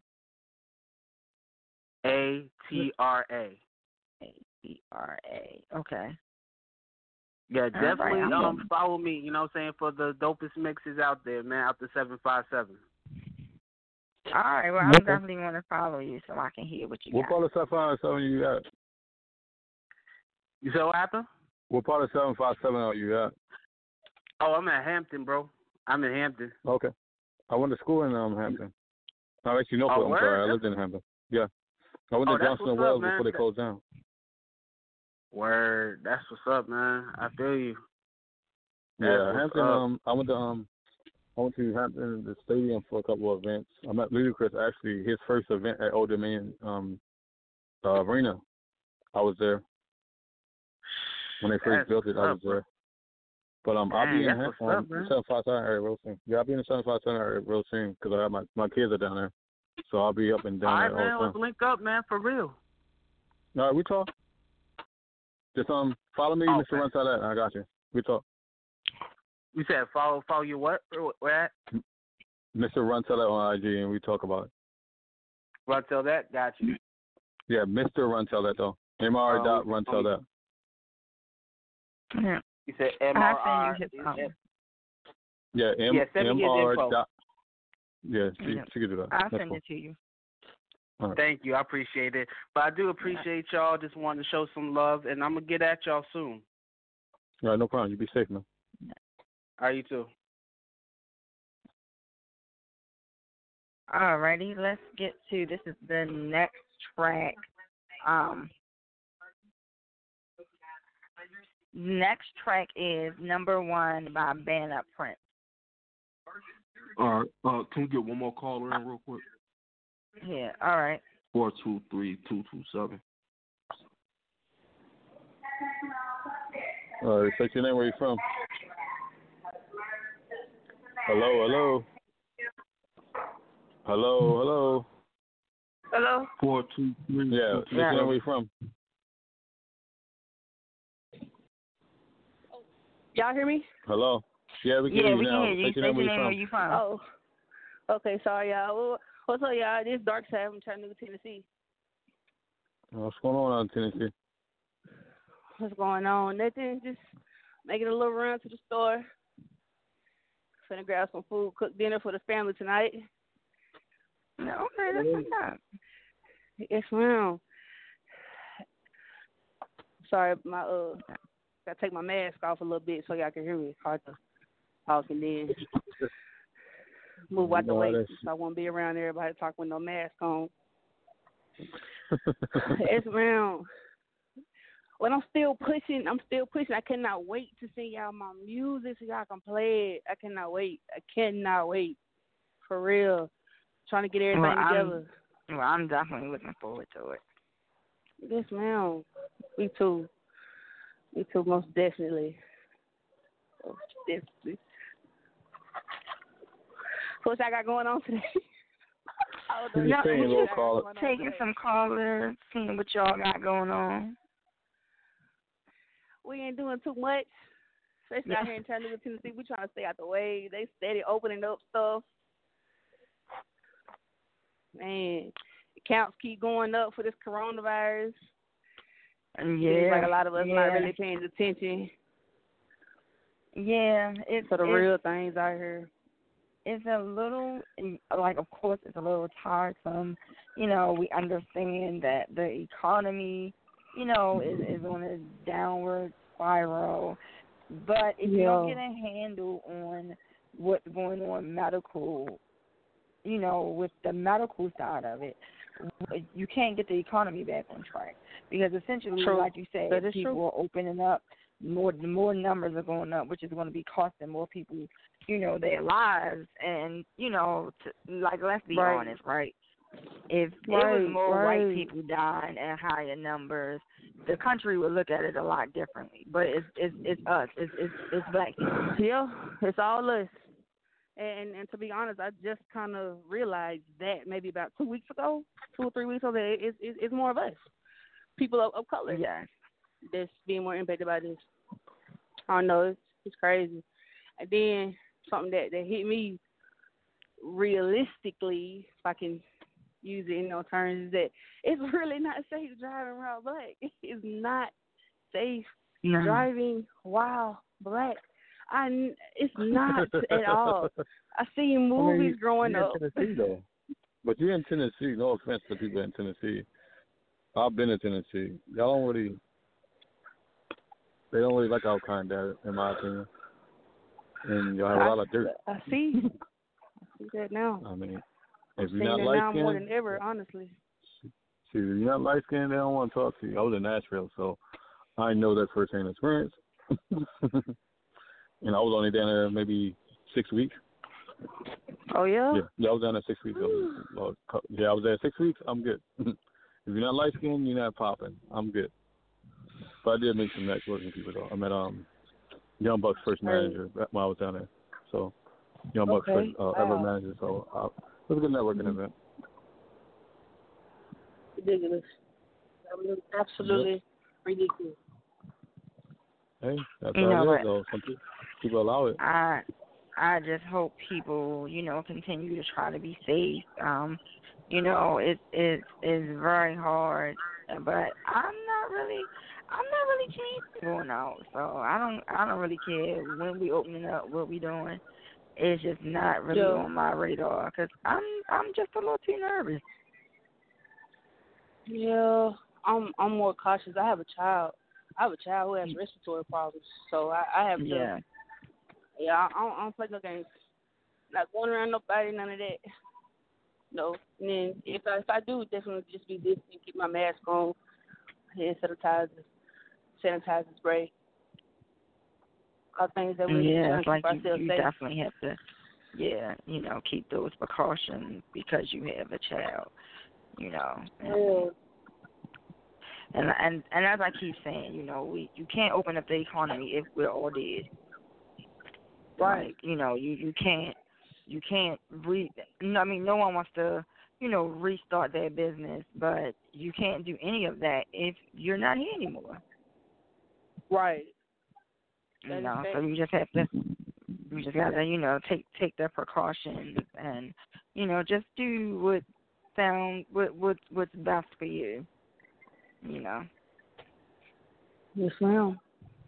A-T-R-A. A-T-R-A. Okay. Yeah, definitely right, follow me, you know what I'm saying, for the dopest mixes out there, man, out the 757. All right, well, I'm definitely going to follow you so I can hear what you What got. part of 757 you at? You said what happened? What part of 757 are you at? Oh, I'm at Hampton, bro. I'm in Hampton. Okay. I went to school in Hampton. I actually know. I'm sorry. I lived in Hampton. Yeah. I went to Johnson and Wales before they closed down. Word. That's what's up, man. I feel you. Yeah, Hampton. I went to Hampton, the stadium, for a couple of events. I met Ludacris, actually, his first event at Old Dominion Arena. I was there. When they first built it, I was there. But I'll be in the 757 area real soon. Yeah, I'll be in the 757 area real soon because I have my kids are down there. So I'll be up and down there all the time. All right, man. Let's link up, man, for real. All right, we talk. Just follow me, Mr. Runtellet. I got you. We talk. You said follow you what? Where at? Mr. Runtellet on IG, and we talk about it. Runtellet, got you. Yeah, Mr. Runtellet though. MR.Runtellet. Yeah. You said MR. Yeah, MR. Yeah, she could do that. I'll send it to you. Right. Thank you. I appreciate it. But I do appreciate y'all. Just wanted to show some love, and I'm going to get at y'all soon. All right, no problem. You be safe, man. All right, you too. All righty, let's get to, this is the next track. Next track is Number One by Band Up Prince. All right. Can we get one more caller in real quick? Yeah, all right. 423-227. All right, say your name, where you from? Hello. Hello. 423. Yeah, say your name, where you from? Y'all hear me? Hello. Yeah, we can hear you now. Hear you. Say your name, where you from? Oh, okay. Sorry, y'all. Well, what's up, y'all? This is Dark Side from Chattanooga, Tennessee. What's going on out in Tennessee? What's going on? Nothing. Just making a little run to the store. Finna grab some food, cook dinner for the family tonight. Okay, that's what's up. Yes, ma'am. Sorry, gotta take my mask off a little bit so y'all can hear me. It's hard to talk and then move out the way so I won't be around everybody talking with no mask on. Yes, ma'am. Well, I'm still pushing. I cannot wait to send y'all my music so y'all can play it. I cannot wait. For real. Trying to get everything together. I'm definitely looking forward to it. Yes, ma'am. Me too, most definitely. What I got going on today? Taking some callers, seeing what y'all got going on. We ain't doing too much. Especially out here in Chattanooga, Tennessee. We trying to stay out the way. They steady opening up stuff. Man, the counts keep going up for this coronavirus. Seems like a lot of us not really paying attention. Yeah, to the real things out here. It's a little, of course, it's a little tiresome. You know, we understand that the economy, is on a downward spiral. But if you don't get a handle on what's going on medical, with the medical side of it, you can't get the economy back on track. Because essentially, like you said, people are opening up, more numbers are going up, which is going to be costing more people, their lives. And, let's be honest, right? If it was more white people dying at higher numbers, the country would look at it a lot differently. But it's us. It's black people. Yeah, it's all us. And to be honest, I just kind of realized that maybe about 2 weeks ago, 2 or 3 weeks ago, that it's more of us, people of color, that's being more impacted by this. I don't know, it's crazy. And then something that hit me realistically, if I can use it in those terms, is that it's really not safe driving while black. It's not safe driving while black. It's not at all. I see movies growing up. In Tennessee, though. But you're in Tennessee. No offense to people in Tennessee. I've been in Tennessee. Y'all they don't really like our kind of, in my opinion. And y'all have a lot of dirt. I see that now. I mean, I'm if you're not light skinned, more than ever, honestly. See, if you're not light skinned, they don't want to talk to you. I was in Nashville, so I know that firsthand experience. And I was only down there maybe 6 weeks. Oh, yeah? Yeah, I was down there 6 weeks. I was there 6 weeks. I'm good. If you're not light skinned, you're not popping. I'm good. But I did meet some networking people, though. I met Young Buck's first manager when I was down there. So, Young Buck's first ever manager. So, it was a good networking event. Ridiculous. Absolutely ridiculous. Hey, that's how it is, though. Some people allow it. I just hope people, continue to try to be safe. It's very hard, but I'm not really changing going out. So I don't really care when we opening up, what we doing. It's just not really on my radar because I'm just a little too nervous. Yeah, I'm more cautious. I have a child who has respiratory problems, so I have to. Yeah, I don't play no games. Not going around nobody, none of that. No. And then if I do, definitely just be distant, keep my mask on, hand sanitizer spray. All things that we it's like keep ourselves you safe. definitely have to, keep those precautions because you have a child, And as I keep saying, you can't open up the economy if we're all dead. Right. Like, you can't no one wants to, restart their business, but you can't do any of that if you're not here anymore. Right. So you just gotta, take the precautions and, just do what's best for you. Yes, ma'am.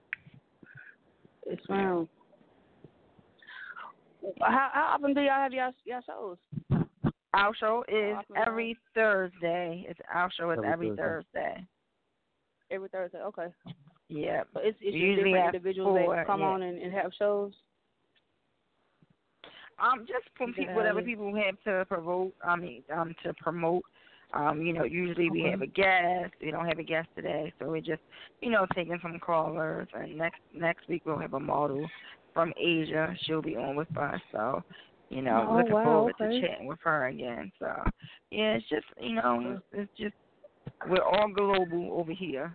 Yes, ma'am. How often do y'all have y'all shows? Our show is every Thursday. Our show is every Thursday. Every Thursday, okay. Yeah. So it's usually different individuals that come on and have shows? Just from whatever people have to promote. Usually we have a guest. We don't have a guest today, so we're just, taking some callers. And next week we'll have a model from Asia. She'll be on with us. So, looking forward to chatting with her again. So, yeah, it's just, it's just we're all global over here.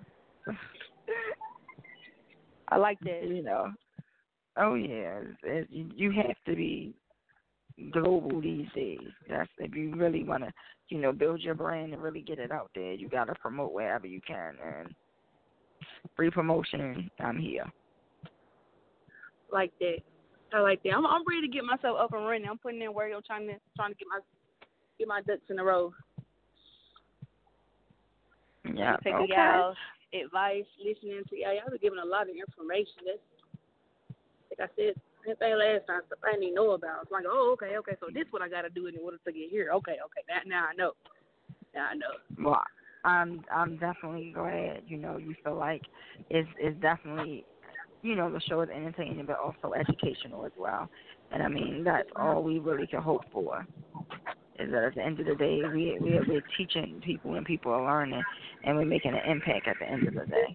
I like that. Oh yeah, you have to be global these days. That's if you really want to, build your brand and really get it out there. You got to promote wherever you can, and free promotion. I'm here. Like that. I like that. I'm ready to get myself up and running. I'm putting in work. I'm trying to get my ducks in a row. Yeah. Taking y'all's advice, listening to y'all. Y'all been giving a lot of information. That's, like I said, that thing last time, stuff I didn't even know about. It's like, okay. So this is what I got to do in order to get here. Okay. Now I know. Well, I'm definitely glad. You feel like it's definitely, the show is entertaining, but also educational as well. And I mean, that's all we really can hope for. Is that at the end of the day, we're teaching people and people are learning, and we're making an impact at the end of the day.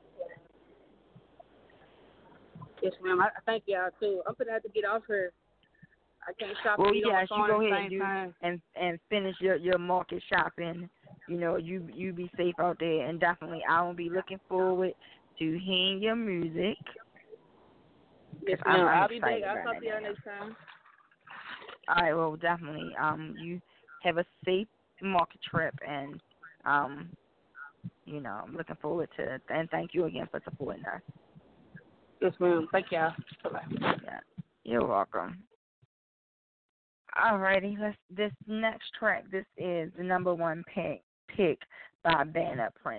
Yes, ma'am. I thank y'all too. I'm gonna have to get off here. I can't shop. Well, yes, you go ahead and finish your market shopping. You be safe out there, and definitely I will be looking forward to hearing your music. Yes, ma'am. I'll be back. I'll talk to y'all next time. All right, well, definitely. You have a safe market trip, and I'm looking forward to it. And thank you again for supporting us. Yes, ma'am. Thank y'all. Bye-bye. Yeah. You're welcome. Alrighty, this next track, this is the number one pick by Banner Prince.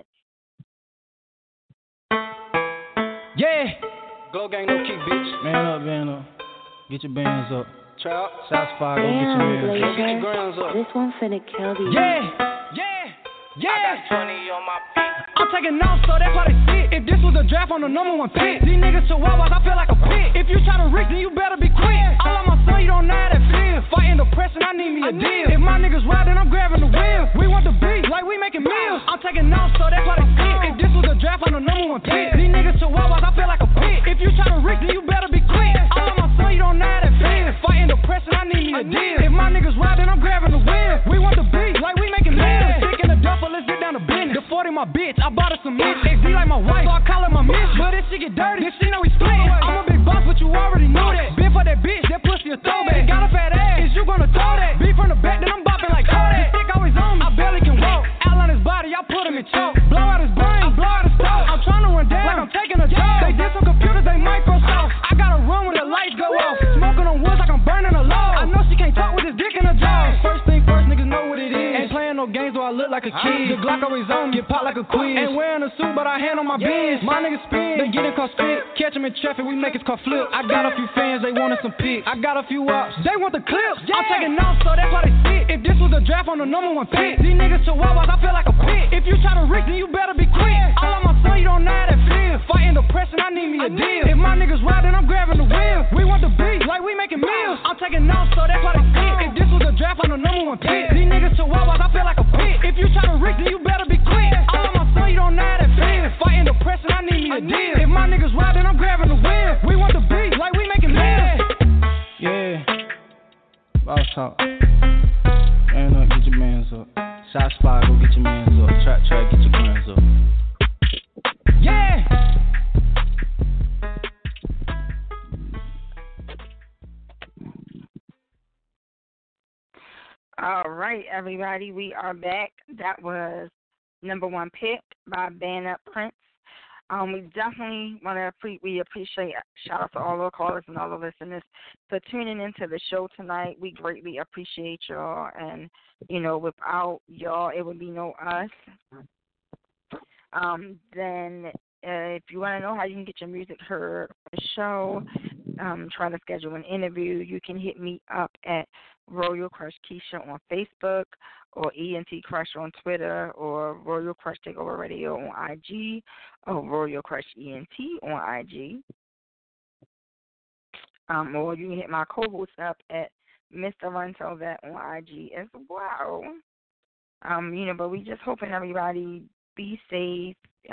Yeah! Go gang, no kick, bitch. Man up. Get your bands up. Chop. Shots fired, go get your bands up. Get your grounds up. This one's finna kill these. Yeah! I got 20 on my pick. I'm taking off, so that's why they sit. If this was a draft, I'm the number one pick. These niggas chihuahuas, I feel like a pit. If you try to reach, then you better be quick. All of my son, you don't know how that feel. Fighting depression, I need me a deal. If my niggas ride, then I'm grabbing the wheel. We want the beat, like we making meals. I'm taking off, so that's why they sit. If this was a draft, I'm the number one pick. These niggas chihuahuas, I feel like a pit. If you try to reach, then you better be quick. All of my son, you don't know how that feel. Fighting depression, I need me a deal. If my niggas ride, then I'm grabbing the wheel. We want the beat, like we making meals. Stick in the duffel, let's get down to business. The 40 my bitch, I bought her some mitts. XD like my wife, so I call her my miss. But if she get dirty, then she know we splitting. I'm a big boss, but you already know that. Been for that bitch, that pussy a throwback. Got a fat ass, is you gonna throw that? Beat from the back, then I'm bopping like Kodak. The stick always on me, I barely can walk. Outline his body, I put him in choke. Blow out his brain, I blow out his throat. I'm trying to run down, like I'm taking a job. They did some computers, they Microsoft. I gotta run when the lights go off. Smoking on woods like I'm burning a log. I know she can't talk with this dick in her jaw. First thing first, niggas know what it is. Ain't playing no games, so I look like a kid. The Glock always on me, get popped like a quiz. Ain't wearing a suit, but I hand on my biz. My niggas spin, they getting caught spit. Catch them in traffic, we make his car flip. I got a few fans, they wanted some pics. I got a few ops, they want the clips. I'm taking off, so that's why they sit. If this was a draft, I'm the number one pick. These niggas chihuahuas, I feel like a pit. If you try to reach, then you better be quick. All of my son, you don't know how that feel. Fighting depression, I need me a deal. If my niggas ride, then I'm grabbing the wheel. We want the beat, like we making meals. I'm taking off, so that's why they sit. If this was a draft, I'm the number one pick. These niggas chihuahuas, I feel like a pit. If you try to reach, then you better be quick. All of my son, you don't know how that feel. Fighting depression, I need me a deal. If my niggas ride, then I'm grabbing the wheel. We want the beat, like we making meals. Yeah. Boss talk. Man up, get your mans up. Shot spot, go get your mans up. Track, get your guns up. Yeah! All right, everybody, we are back. That was number one pick by Banner Prince. We definitely want to we appreciate, shout out to all our callers and all the listeners for tuning into the show tonight. We greatly appreciate y'all, and, you know, without y'all, it would be no us. Then if you want to know how you can get your music heard on the show, try to schedule an interview, you can hit me up at Royal Crush Keisha on Facebook, or ENT Crush on Twitter, or Royal Crush Takeover Radio on IG, or Royal Crush ENT on IG. Or you can hit my co-host up at Mr. Runtel that on IG as well. You know, but we just hoping everybody be safe.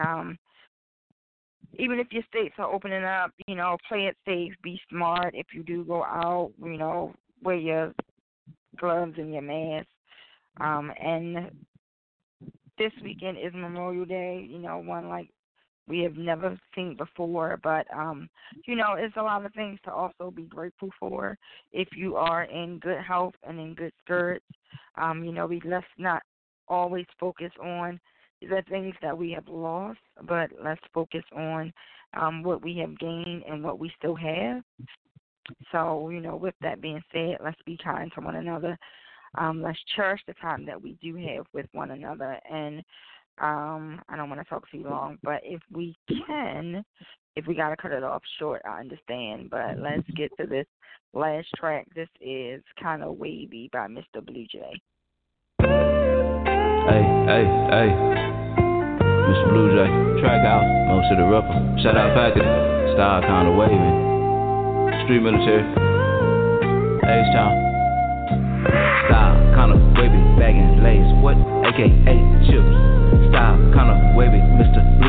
Even if your states are opening up, you know, play it safe, be smart. If you do go out, you know, wear your gloves and your mask. And this weekend is Memorial Day, you know, one like we have never seen before. But, you know, it's a lot of things to also be grateful for if you are in good health and in good spirits. You know, let's not always focus on the things that we have lost, but let's focus on what we have gained and what we still have. So, you know, with that being said, let's be kind to one another. Let's cherish the time that we do have with one another. And I don't want to talk too long, but if we can, if we got to cut it off short, I understand. But let's get to this last track. This is Kinda Wavy by Mr. Blue Jay. Hey, Mr. Blue Jay, track out, most of the rapper. Shout out Packard, style kinda waving. Street military, H-Town. Style kinda wavy, bagging lace, what? AKA chips. Style kinda wavy, Mr.